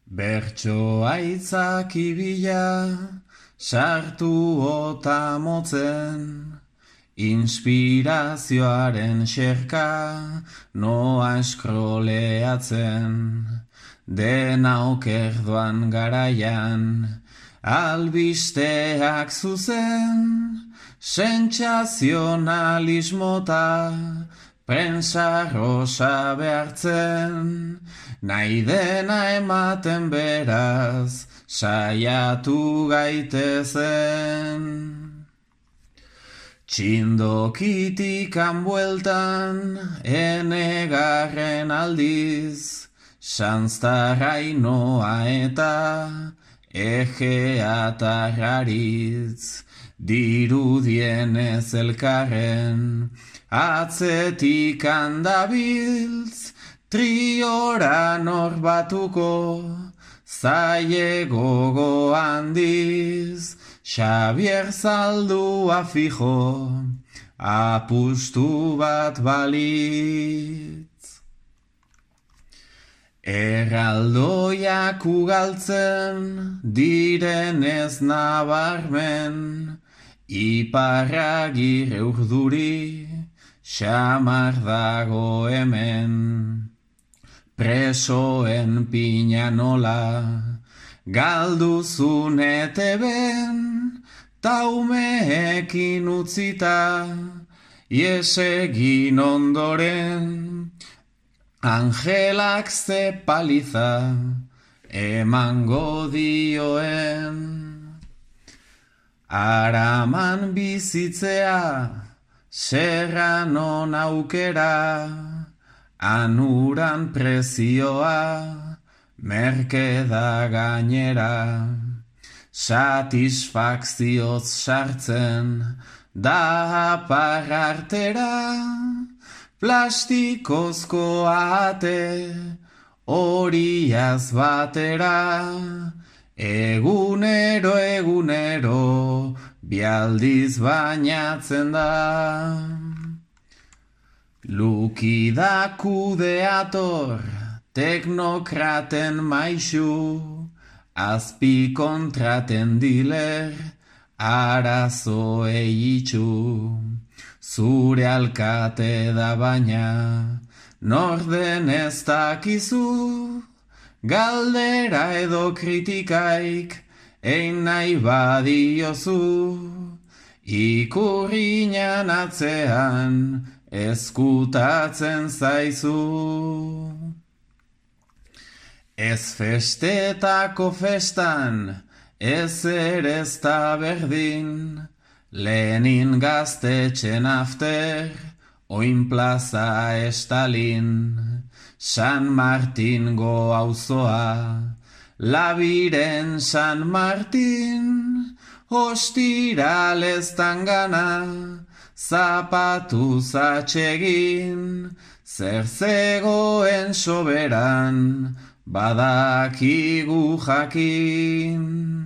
Bertso aitzak ibila, sartu ota motzen, inspirazioaren xerka, noa eskroleatzen, dena okerdoan garaian, albisteak zuzen, sentsazionalismota, prensa rosa behartzen, nahi dena ematen beraz, saiatu gaitezen. Txindokitikan bueltan, enegarren aldiz, Sanztarainoa eta Egea tarraritz, dirudienez elkarren, atzetik handabiltz, triora norbatuko, zaie gogo handiz, Xabier zaldua fijo, apustu bat balitz. Erraldoiak ugaltzen, direnez nabarmen, iparragir urduri, xamar dago hemen. Presoen pinanola, galduzun eteben, taumeekin utzita, iesegin ondoren, angelak ze paliza, emango dioen. Araman bizitzea, serranon aukera, anuran prezioa, merke da gainera, satisfakzioz sartzen, da parartera, plastikozko ate, horiaz batera, egunero, bialdiz bainatzen da. Lukida kudeator, teknokraten maixu, azpi kontraten diler, arazoei itxu. Zure alkate da baina, norden ez dakizu, galdera edo kritikaik, ein nahi badiozu, ikurriñan atzean, eskutatzen zaizu. Ez festetako festan, ez ere ez da berdin, Lenin gaztetxen after, oin plaza Estalin, San Martingo auzoa, Labiren San Martin, ostiralez tangana, zapatuz atsegin, zer zegoen soberan, badakigu jakin.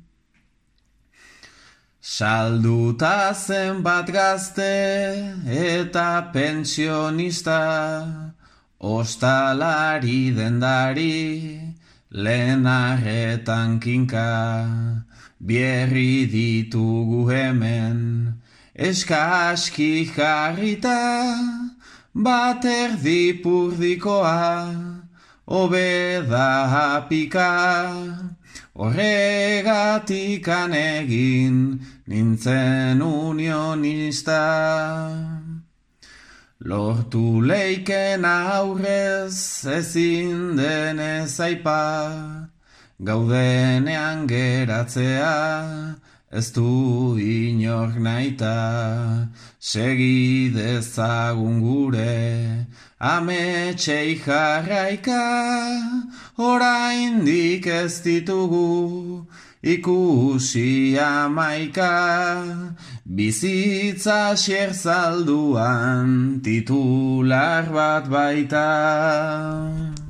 Salduta zenbat gazte eta pensionista, ostalari dendari, lehenarretan kinka, bierri ditugu hemen, eskaski jarrita, bat erdi purdikoa, obeda apika, horregatik anegin nintzen unionista. Lortu leiken aurrez ezin denez aipa, gaudenean geratzea ez du inor naita. Segi dezagun gure ametsei jarraika, oraindik ez ditugu ikusi amaika, bizitza xerzalduan titular bat baita.